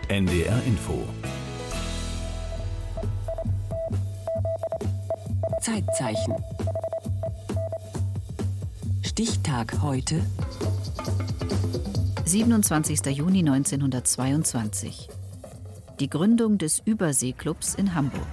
NDR Info. Zeitzeichen. Stichtag heute. 27. Juni 1922. Die Gründung des Überseeklubs in Hamburg.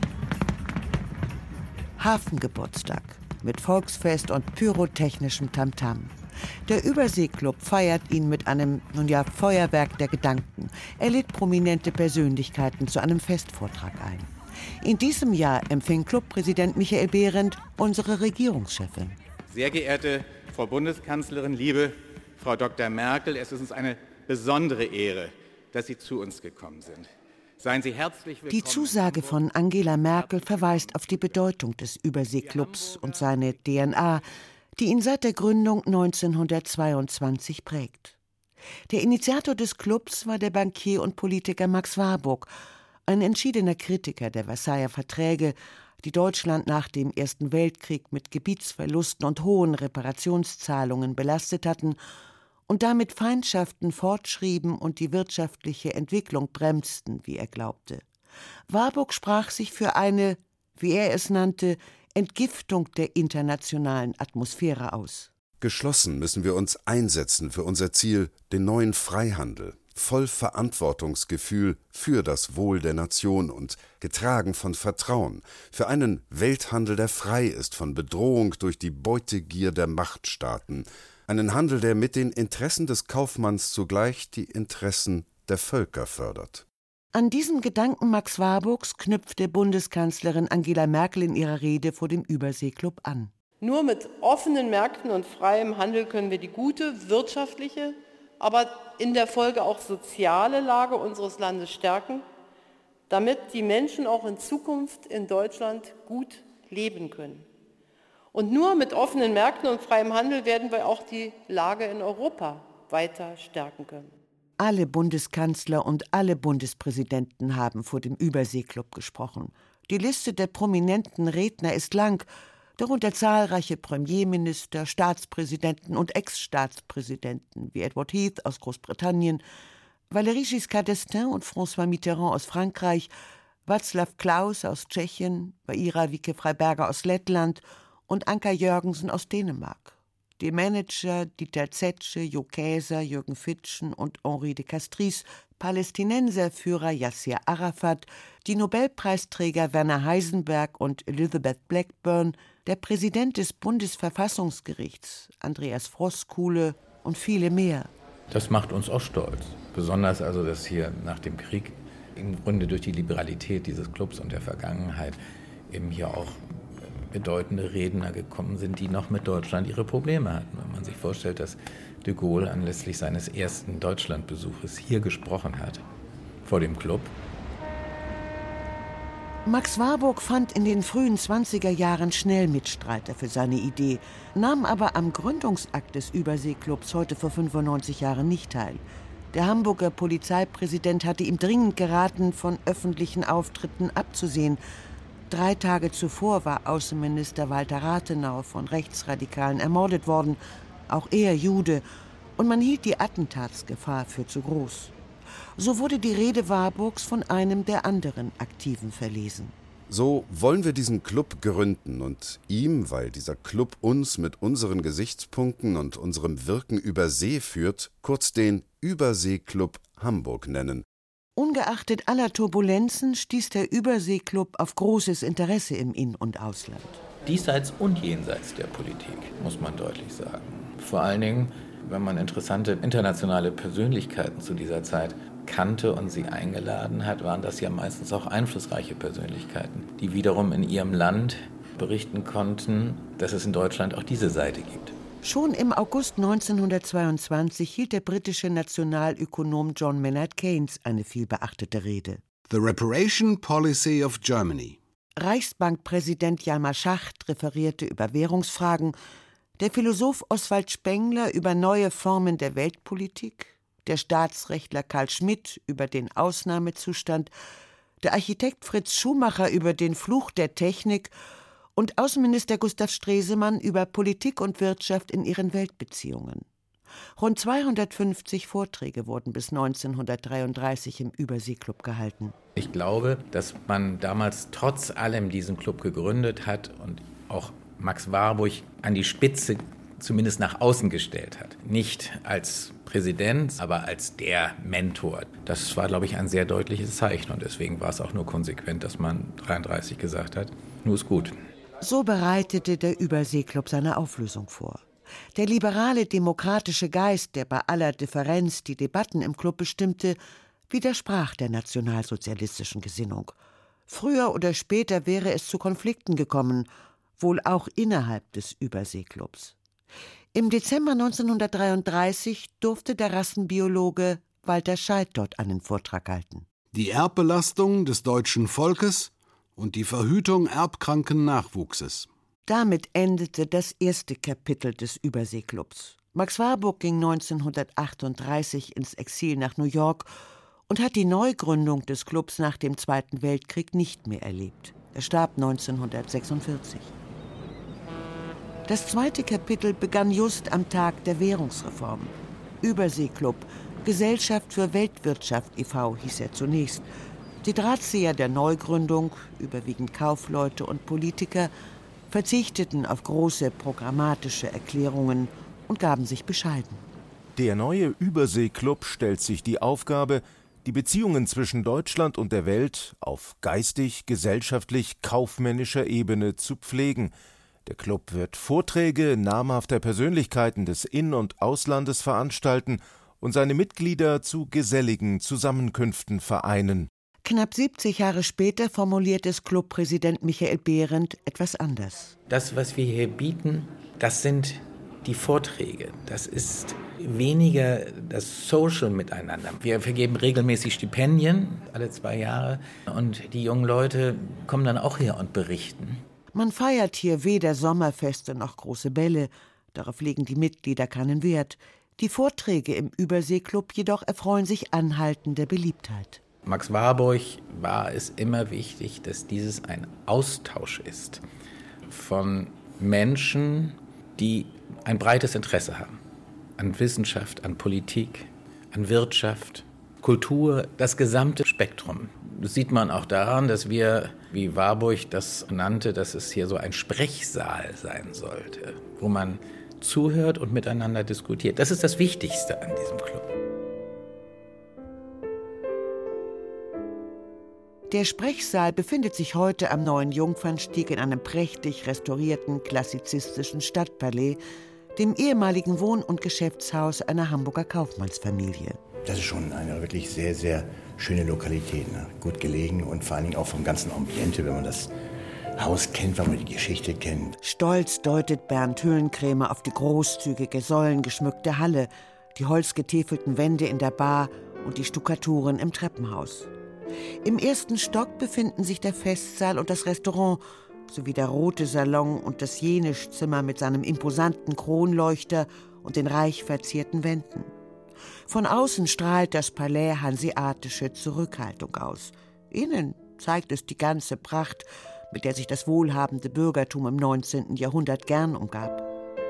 Hafengeburtstag mit Volksfest und pyrotechnischem Tamtam. Der Überseeklub feiert ihn mit einem, Feuerwerk der Gedanken. Er lädt prominente Persönlichkeiten zu einem Festvortrag ein. In diesem Jahr empfing Clubpräsident Michael Behrendt unsere Regierungschefin. Sehr geehrte Frau Bundeskanzlerin, liebe Frau Dr. Merkel, es ist uns eine besondere Ehre, dass Sie zu uns gekommen sind. Seien Sie herzlich willkommen. Die Zusage von Angela Merkel verweist auf die Bedeutung des Überseeklubs und seine DNA, die ihn seit der Gründung 1922 prägt. Der Initiator des Clubs war der Bankier und Politiker Max Warburg, ein entschiedener Kritiker der Versailler Verträge, die Deutschland nach dem Ersten Weltkrieg mit Gebietsverlusten und hohen Reparationszahlungen belastet hatten und damit Feindschaften fortschrieben und die wirtschaftliche Entwicklung bremsten, wie er glaubte. Warburg sprach sich für eine, wie er es nannte, Entgiftung der internationalen Atmosphäre aus. Geschlossen müssen wir uns einsetzen für unser Ziel, den neuen Freihandel, voll Verantwortungsgefühl für das Wohl der Nation und getragen von Vertrauen, für einen Welthandel, der frei ist von Bedrohung durch die Beutegier der Machtstaaten, einen Handel, der mit den Interessen des Kaufmanns zugleich die Interessen der Völker fördert. An diesen Gedanken Max Warburgs knüpfte Bundeskanzlerin Angela Merkel in ihrer Rede vor dem Überseeklub an. Nur mit offenen Märkten und freiem Handel können wir die gute wirtschaftliche, aber in der Folge auch soziale Lage unseres Landes stärken, damit die Menschen auch in Zukunft in Deutschland gut leben können. Und nur mit offenen Märkten und freiem Handel werden wir auch die Lage in Europa weiter stärken können. Alle Bundeskanzler und alle Bundespräsidenten haben vor dem Überseeklub gesprochen. Die Liste der prominenten Redner ist lang, darunter zahlreiche Premierminister, Staatspräsidenten und Ex-Staatspräsidenten wie Edward Heath aus Großbritannien, Valéry Giscard d'Estaing und François Mitterrand aus Frankreich, Václav Klaus aus Tschechien, Vaira Wiecke-Freiberger aus Lettland und Anker Jörgensen aus Dänemark. Die Manager Dieter Zetsche, Jo Käser, Jürgen Fitschen und Henri de Castries, Palästinenserführer Yasser Arafat, die Nobelpreisträger Werner Heisenberg und Elizabeth Blackburn, der Präsident des Bundesverfassungsgerichts Andreas Voskuhle und viele mehr. Das macht uns auch stolz. Besonders also, dass hier nach dem Krieg im Grunde durch die Liberalität dieses Clubs und der Vergangenheit eben hier auch bedeutende Redner gekommen sind, die noch mit Deutschland ihre Probleme hatten. Wenn man sich vorstellt, dass de Gaulle anlässlich seines ersten Deutschlandbesuches hier gesprochen hat, vor dem Club. Max Warburg fand in den frühen 20er Jahren schnell Mitstreiter für seine Idee, nahm aber am Gründungsakt des Überseeklubs heute vor 95 Jahren nicht teil. Der Hamburger Polizeipräsident hatte ihm dringend geraten, von öffentlichen Auftritten abzusehen. 3 Tage zuvor war Außenminister Walter Rathenau von Rechtsradikalen ermordet worden, auch er Jude, und man hielt die Attentatsgefahr für zu groß. So wurde die Rede Warburgs von einem der anderen Aktiven verlesen. So wollen wir diesen Club gründen und ihm, weil dieser Club uns mit unseren Gesichtspunkten und unserem Wirken über See führt, kurz den Überseeklub Hamburg nennen. Ungeachtet aller Turbulenzen stieß der Überseeklub auf großes Interesse im In- und Ausland. Diesseits und jenseits der Politik, muss man deutlich sagen. Vor allen Dingen, wenn man interessante internationale Persönlichkeiten zu dieser Zeit kannte und sie eingeladen hat, waren das ja meistens auch einflussreiche Persönlichkeiten, die wiederum in ihrem Land berichten konnten, dass es in Deutschland auch diese Seite gibt. Schon im August 1922 hielt der britische Nationalökonom John Maynard Keynes eine vielbeachtete Rede. The Reparation Policy of Germany. Reichsbankpräsident Hjalmar Schacht referierte über Währungsfragen, der Philosoph Oswald Spengler über neue Formen der Weltpolitik, der Staatsrechtler Karl Schmidt über den Ausnahmezustand, der Architekt Fritz Schumacher über den Fluch der Technik und Außenminister Gustav Stresemann über Politik und Wirtschaft in ihren Weltbeziehungen. Rund 250 Vorträge wurden bis 1933 im Überseeklub gehalten. Ich glaube, dass man damals trotz allem diesen Club gegründet hat und auch Max Warburg an die Spitze zumindest nach außen gestellt hat. Nicht als Präsident, aber als der Mentor. Das war, glaube ich, ein sehr deutliches Zeichen und deswegen war es auch nur konsequent, dass man 1933 gesagt hat, nur ist gut. So bereitete der Überseeklub seine Auflösung vor. Der liberale demokratische Geist, der bei aller Differenz die Debatten im Club bestimmte, widersprach der nationalsozialistischen Gesinnung. Früher oder später wäre es zu Konflikten gekommen, wohl auch innerhalb des Überseeklubs. Im Dezember 1933 durfte der Rassenbiologe Walter Scheidt dort einen Vortrag halten. Die Erbbelastung des deutschen Volkes und die Verhütung erbkranken Nachwuchses. Damit endete das erste Kapitel des Überseeklubs. Max Warburg ging 1938 ins Exil nach New York und hat die Neugründung des Clubs nach dem Zweiten Weltkrieg nicht mehr erlebt. Er starb 1946. Das zweite Kapitel begann just am Tag der Währungsreform. Überseeklub, Gesellschaft für Weltwirtschaft e.V. hieß er zunächst. Die Drahtseher der Neugründung, überwiegend Kaufleute und Politiker, verzichteten auf große programmatische Erklärungen und gaben sich bescheiden. Der neue Überseeklub stellt sich die Aufgabe, die Beziehungen zwischen Deutschland und der Welt auf geistig, gesellschaftlich, kaufmännischer Ebene zu pflegen. Der Club wird Vorträge namhafter Persönlichkeiten des In- und Auslandes veranstalten und seine Mitglieder zu geselligen Zusammenkünften vereinen. Knapp 70 Jahre später formuliert es Clubpräsident Michael Behrendt etwas anders. Das, was wir hier bieten, das sind die Vorträge. Das ist weniger das Social Miteinander. Wir vergeben regelmäßig Stipendien, alle 2 Jahre. Und die jungen Leute kommen dann auch her und berichten. Man feiert hier weder Sommerfeste noch große Bälle. Darauf legen die Mitglieder keinen Wert. Die Vorträge im Überseeklub jedoch erfreuen sich anhaltender Beliebtheit. Max Warburg war es immer wichtig, dass dieses ein Austausch ist von Menschen, die ein breites Interesse haben an Wissenschaft, an Politik, an Wirtschaft, Kultur, das gesamte Spektrum. Das sieht man auch daran, dass wir, wie Warburg das nannte, dass es hier so ein Sprechsaal sein sollte, wo man zuhört und miteinander diskutiert. Das ist das Wichtigste an diesem Club. Der Sprechsaal befindet sich heute am Neuen Jungfernstieg in einem prächtig restaurierten klassizistischen Stadtpalais, dem ehemaligen Wohn- und Geschäftshaus einer Hamburger Kaufmannsfamilie. Das ist schon eine wirklich sehr, sehr schöne Lokalität, ne? Gut gelegen und vor allen Dingen auch vom ganzen Ambiente, wenn man das Haus kennt, wenn man die Geschichte kennt. Stolz deutet Bernd Hüllenkrämer auf die großzügige, säulengeschmückte Halle, die holzgetäfelten Wände in der Bar und die Stuckaturen im Treppenhaus. Im ersten Stock befinden sich der Festsaal und das Restaurant, sowie der Rote Salon und das Jenischzimmer mit seinem imposanten Kronleuchter und den reich verzierten Wänden. Von außen strahlt das Palais hanseatische Zurückhaltung aus. Innen zeigt es die ganze Pracht, mit der sich das wohlhabende Bürgertum im 19. Jahrhundert gern umgab.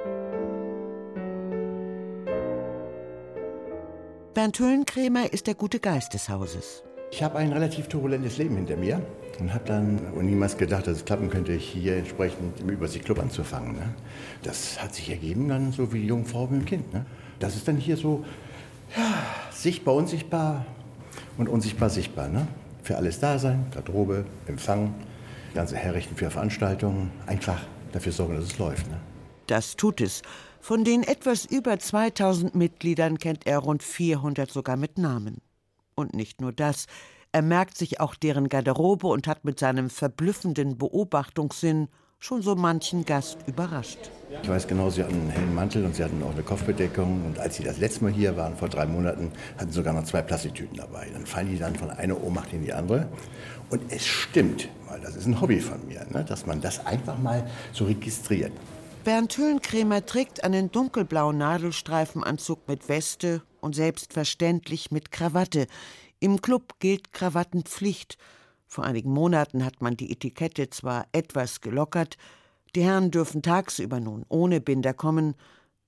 Bernd Hüllenkrämer ist der gute Geist des Hauses. Ich habe ein relativ turbulentes Leben hinter mir und habe dann niemals gedacht, dass es klappen könnte, hier entsprechend im Überseeklub anzufangen. Ne? Das hat sich ergeben dann so wie die Jungfrau mit dem Kind. Ne? Das ist dann hier so sichtbar, unsichtbar und unsichtbar sichtbar. Ne? Für alles da sein, Garderobe, Empfang, ganze herrichten für Veranstaltungen, einfach dafür sorgen, dass es läuft. Ne? Das tut es. Von den etwas über 2000 Mitgliedern kennt er rund 400 sogar mit Namen. Und nicht nur das, er merkt sich auch deren Garderobe und hat mit seinem verblüffenden Beobachtungssinn schon so manchen Gast überrascht. Ich weiß genau, sie hatten einen hellen Mantel und sie hatten auch eine Kopfbedeckung. Und als sie das letzte Mal hier waren, vor 3 Monaten, hatten sie sogar noch 2 Plastiktüten dabei. Dann fallen die dann von einer Ohnmacht in die andere. Und es stimmt, weil das ist ein Hobby von mir, ne, dass man das einfach mal so registriert. Bernd Hüllenkrämer trägt einen dunkelblauen Nadelstreifenanzug mit Weste und selbstverständlich mit Krawatte. Im Club gilt Krawattenpflicht. Vor einigen Monaten hat man die Etikette zwar etwas gelockert, die Herren dürfen tagsüber nun ohne Binder kommen,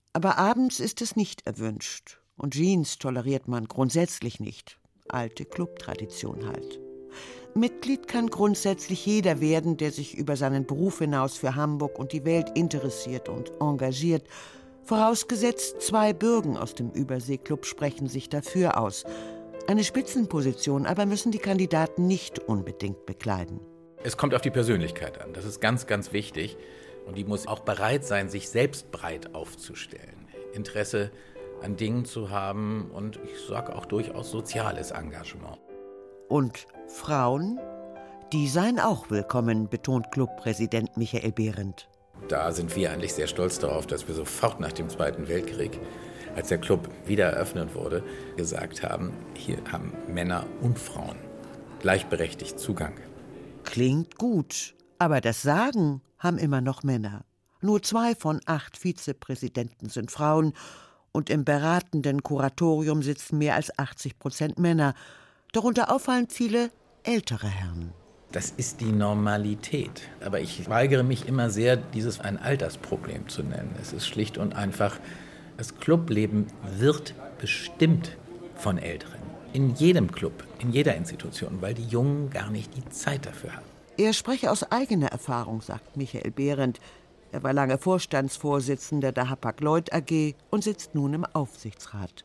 Aber abends ist es nicht erwünscht. Und Jeans toleriert man grundsätzlich nicht. Alte Clubtradition halt. Mitglied kann grundsätzlich jeder werden, der sich über seinen Beruf hinaus für Hamburg und die Welt interessiert und engagiert. Vorausgesetzt, 2 Bürgen aus dem Überseeklub sprechen sich dafür aus. Eine Spitzenposition aber müssen die Kandidaten nicht unbedingt bekleiden. Es kommt auf die Persönlichkeit an. Das ist ganz, ganz wichtig. Und die muss auch bereit sein, sich selbst breit aufzustellen. Interesse an Dingen zu haben und ich sage auch durchaus soziales Engagement. Und Frauen? Die seien auch willkommen, betont Clubpräsident Michael Behrendt. Da sind wir eigentlich sehr stolz darauf, dass wir sofort nach dem Zweiten Weltkrieg, als der Club wieder eröffnet wurde, gesagt haben, hier haben Männer und Frauen gleichberechtigt Zugang. Klingt gut, aber das Sagen haben immer noch Männer. Nur 2 von 8 Vizepräsidenten sind Frauen und im beratenden Kuratorium sitzen mehr als 80% Männer, darunter auffallend viele ältere Herren. Das ist die Normalität. Aber ich weigere mich immer sehr, dieses ein Altersproblem zu nennen. Es ist schlicht und einfach, das Clubleben wird bestimmt von Älteren. In jedem Club, in jeder Institution, weil die Jungen gar nicht die Zeit dafür haben. Er spreche aus eigener Erfahrung, sagt Michael Behrendt. Er war lange Vorstandsvorsitzender der Hapag-Lloyd AG und sitzt nun im Aufsichtsrat.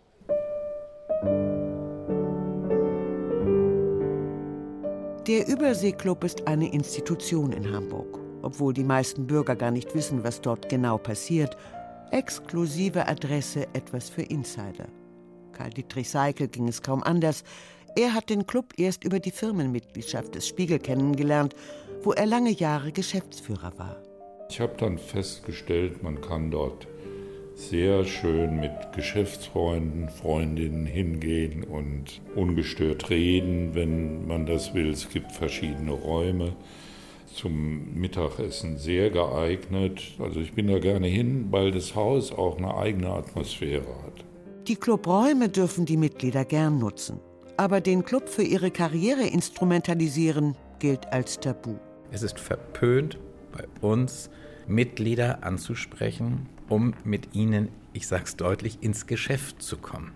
Der Überseeklub ist eine Institution in Hamburg, obwohl die meisten Bürger gar nicht wissen, was dort genau passiert. Exklusive Adresse, etwas für Insider. Karl-Dietrich Seickel ging es kaum anders. Er hat den Club erst über die Firmenmitgliedschaft des Spiegel kennengelernt, wo er lange Jahre Geschäftsführer war. Ich habe dann festgestellt, man kann dort sehr schön mit Geschäftsfreunden, Freundinnen hingehen und ungestört reden, wenn man das will. Es gibt verschiedene Räume. Zum Mittagessen sehr geeignet. Also ich bin da gerne hin, weil das Haus auch eine eigene Atmosphäre hat. Die Clubräume dürfen die Mitglieder gern nutzen. Aber den Club für ihre Karriere instrumentalisieren, gilt als Tabu. Es ist verpönt, bei uns Mitglieder anzusprechen, um mit ihnen, ich sag's deutlich, ins Geschäft zu kommen.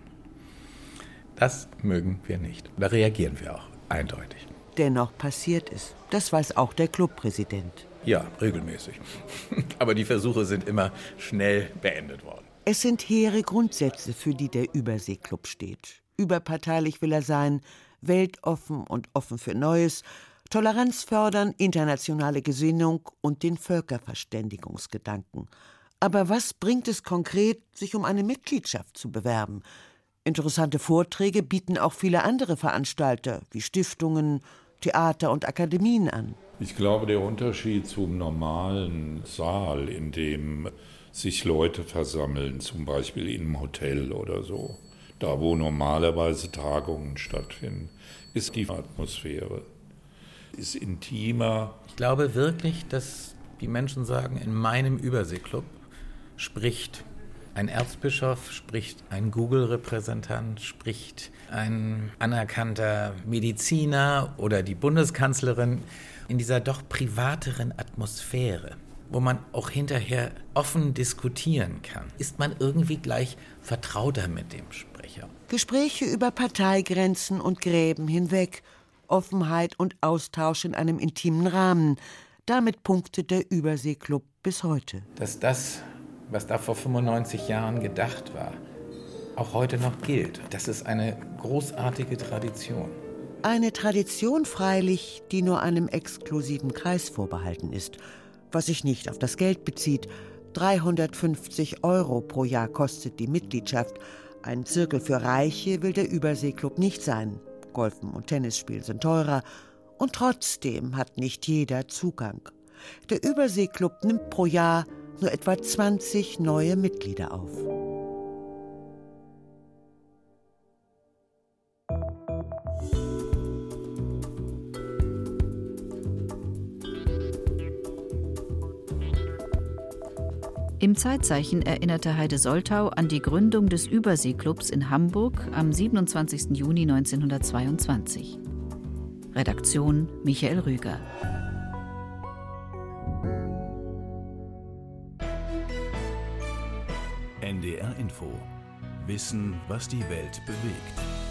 Das mögen wir nicht. Da reagieren wir auch eindeutig. Dennoch passiert es. Das weiß auch der Clubpräsident. Ja, regelmäßig. Aber die Versuche sind immer schnell beendet worden. Es sind hehre Grundsätze, für die der Überseeklub steht. Überparteilich will er sein, weltoffen und offen für Neues, Toleranz fördern, internationale Gesinnung und den Völkerverständigungsgedanken. Aber was bringt es konkret, sich um eine Mitgliedschaft zu bewerben? Interessante Vorträge bieten auch viele andere Veranstalter wie Stiftungen, Theater und Akademien an. Ich glaube, der Unterschied zum normalen Saal, in dem sich Leute versammeln, zum Beispiel in einem Hotel oder so, da wo normalerweise Tagungen stattfinden, ist die Atmosphäre, ist intimer. Ich glaube wirklich, dass die Menschen sagen, in meinem Überseeklub spricht ein Erzbischof, spricht ein Google-Repräsentant, spricht ein anerkannter Mediziner oder die Bundeskanzlerin in dieser doch privateren Atmosphäre, wo man auch hinterher offen diskutieren kann, ist man irgendwie gleich vertrauter mit dem Sprecher. Gespräche über Parteigrenzen und Gräben hinweg, Offenheit und Austausch in einem intimen Rahmen. Damit punktet der Überseeklub bis heute. Dass das, was da vor 95 Jahren gedacht war, auch heute noch gilt. Das ist eine großartige Tradition. Eine Tradition freilich, die nur einem exklusiven Kreis vorbehalten ist, was sich nicht auf das Geld bezieht. 350 € pro Jahr kostet die Mitgliedschaft. Ein Zirkel für Reiche will der Überseeklub nicht sein. Golfen und Tennisspielen sind teurer. Und trotzdem hat nicht jeder Zugang. Der Überseeklub nimmt pro Jahr nur etwa 20 neue Mitglieder auf. Im Zeitzeichen erinnerte Heide Soltau an die Gründung des Überseeklubs in Hamburg am 27. Juni 1922. Redaktion Michael Rüger. NDR NDR Info. Wissen, was die Welt bewegt.